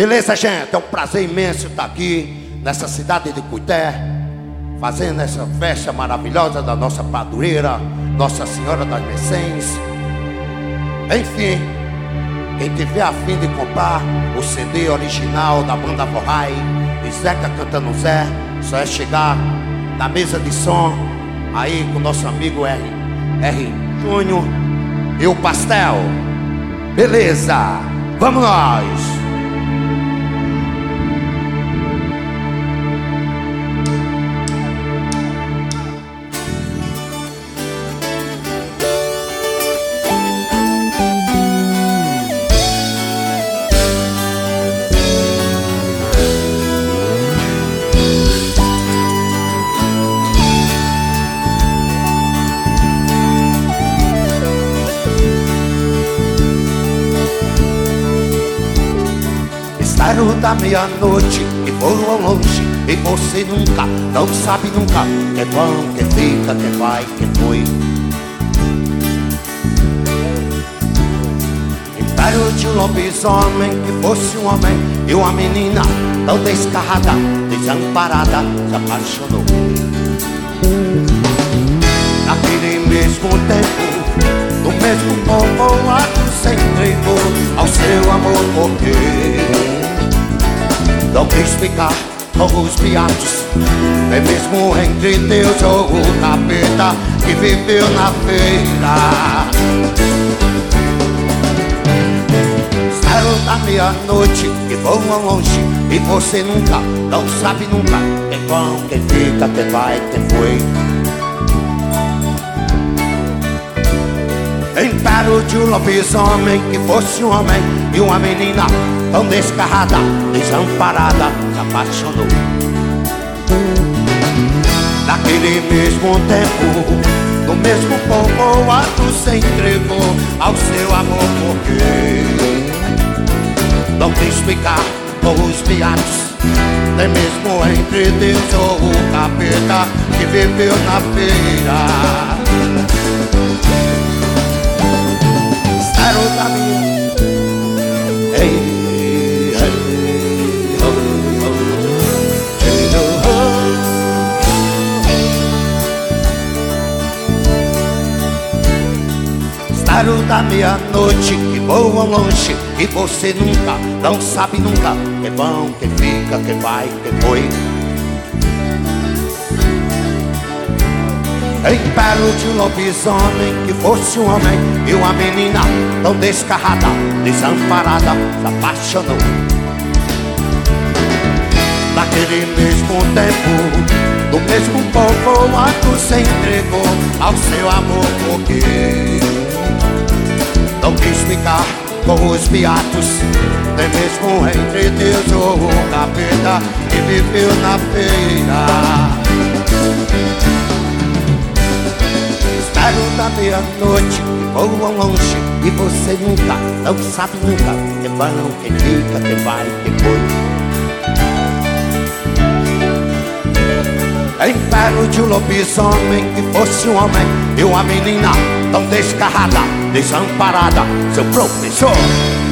Beleza, gente? É um prazer imenso estar aqui nessa cidade de Cuité, fazendo essa festa maravilhosa da nossa padroeira, Nossa Senhora das Mercês. Enfim, quem tiver a fim de comprar o CD original da banda Forrai e Zeca Cantando Zé, só é chegar na mesa de som aí com o nosso amigo R Júnior e o Pastel. Beleza, vamos nós! Espero da meia-noite e vou ao longe, e você nunca, não sabe nunca, que é bom, que fica, que vai, que foi. Espero de um lobisomem que fosse um homem e uma menina tão descarrada, desamparada, se apaixonou. Naquele mesmo tempo, no mesmo povoado, se entregou ao seu amor, porque não quis ficar com os beatos, nem mesmo entre Deus ou o capeta que viveu na feira. Espero da meia-noite e vou ao longe, e você nunca, não sabe nunca, quem bom, quem fica, quem vai, quem foi. Espero de um lobisomem que fosse um homem e uma menina tão descarrada, desamparada, se apaixonou. Naquele mesmo tempo, no mesmo povoado, se entregou ao seu amor, porque não quis ficar com os beatos, nem mesmo entre Deus ou o capeta que viveu na feira. Espero da minha Espero da meia-noite que voa longe, e você nunca, não sabe nunca, que bom, que fica, que vai, que foi. Espero de um lobisomem que fosse um homem e uma menina tão descarrada, desamparada, se apaixonou. Naquele mesmo tempo, no mesmo povoado, se entregou ao seu amor, porque não quis ficar com os beatos, nem mesmo entre Deus ou o capeta que viveu na feira. Espero da meia-noite que vou ao longe, e você nunca, não sabe nunca, que bom, que fica, que vai, que foi. Espero de um lobisomem que fosse um homem e uma menina tão descarrada, desamparada, seu professor.